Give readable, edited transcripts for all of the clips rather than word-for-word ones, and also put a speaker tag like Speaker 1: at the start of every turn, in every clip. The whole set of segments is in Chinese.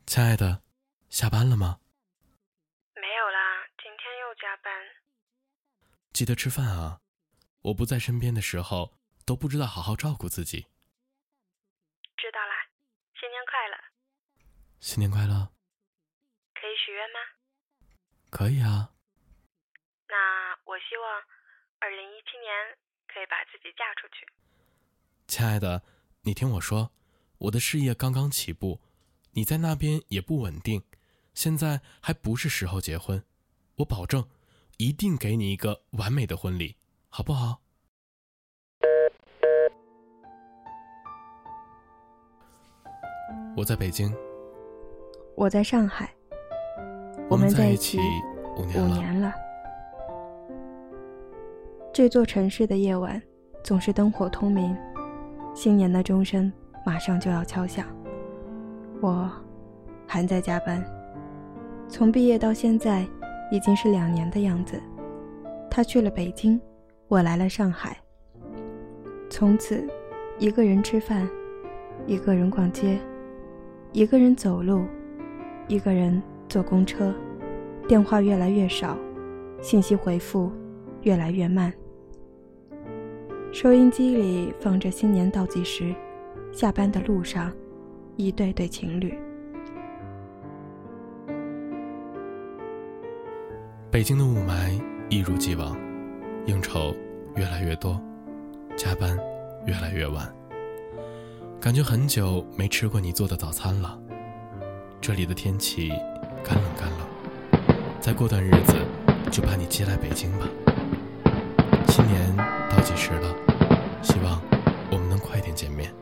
Speaker 1: 亲爱的，下班了吗？
Speaker 2: 没有啦，今天又加班。
Speaker 1: 记得吃饭啊，我不在身边的时候都不知道好好照顾自己。
Speaker 2: 知道啦，新年快乐。
Speaker 1: 新年快乐。
Speaker 2: 可以许愿吗？
Speaker 1: 可以啊。
Speaker 2: 那我希望2017年可以把自己嫁出去。
Speaker 1: 亲爱的，你听我说，我的事业刚刚起步，你在那边也不稳定，现在还不是时候结婚，我保证一定给你一个完美的婚礼，好不好？我在北京，
Speaker 3: 我在上海，
Speaker 1: 我们在一起5年了。
Speaker 3: 这座城市的夜晚总是灯火通明，新年的钟声马上就要敲响，我还在加班。从毕业到现在已经是2年的样子，他去了北京，我来了上海。从此一个人吃饭，一个人逛街，一个人走路，一个人坐公车，电话越来越少，信息回复越来越慢。收音机里放着新年倒计时，下班的路上，一对对情侣。
Speaker 1: 北京的雾霾一如既往，应酬越来越多，加班越来越晚，感觉很久没吃过你做的早餐了。这里的天气干冷干冷，再过段日子就把你接来北京吧。新年倒计时了，希望我们能快点见面。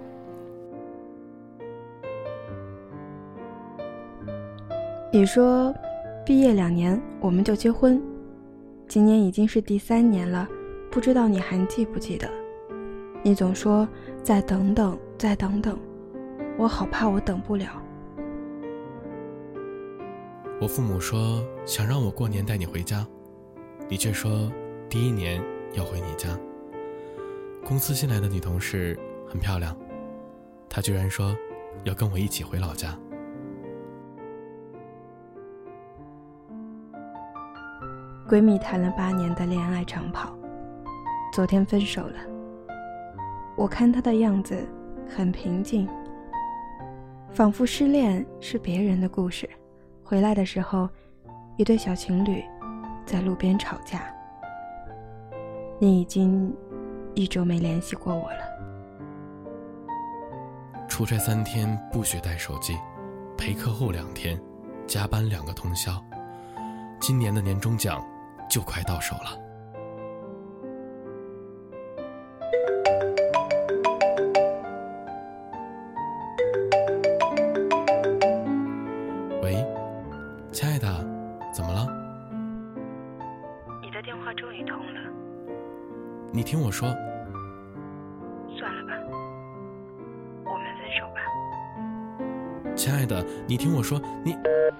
Speaker 3: 你说毕业2年我们就结婚，今年已经是第3年了，不知道你还记不记得？你总说再等等再等等，我好怕我等不了。
Speaker 1: 我父母说想让我过年带你回家，你却说第1年要回你家。公司新来的女同事很漂亮，她居然说要跟我一起回老家。
Speaker 3: 闺蜜谈了8年的恋爱长跑，昨天分手了。我看她的样子很平静，仿佛失恋是别人的故事。回来的时候，一对小情侣在路边吵架。你已经1周没联系过我了。
Speaker 1: 出差3天不许带手机，陪课后2天，加班2个通宵。今年的年终奖就快到手了。喂，亲爱的，怎么了？
Speaker 2: 你的电话终于通了。
Speaker 1: 你听我说。
Speaker 2: 算了吧，我们分手吧。
Speaker 1: 亲爱的，你听我说，你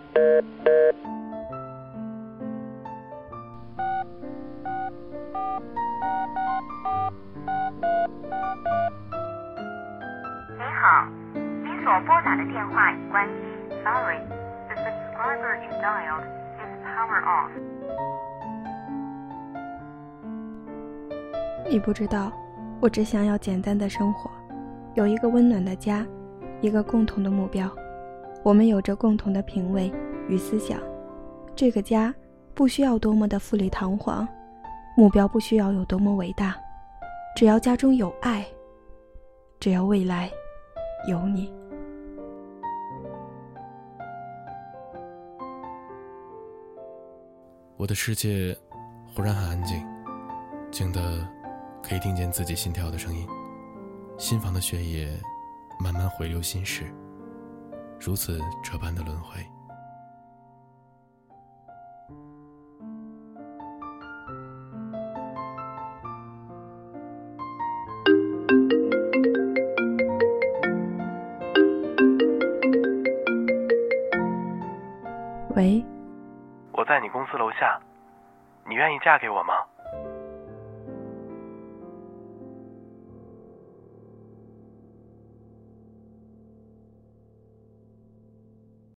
Speaker 4: 好，您所拨打的电话已关机。Sorry, the subscriber you dialed is power off.
Speaker 3: 你不知道，我只想要简单的生活，有一个温暖的家，一个共同的目标。我们有着共同的品味与思想。这个家不需要多么的富丽堂皇，目标不需要有多么伟大，只要家中有爱，只要未来有你。
Speaker 1: 我的世界忽然很安静，静得可以听见自己心跳的声音，心房的血液慢慢回流心室，如此这般的轮回。
Speaker 3: 喂，
Speaker 1: 我在你公司楼下，你愿意嫁给我吗？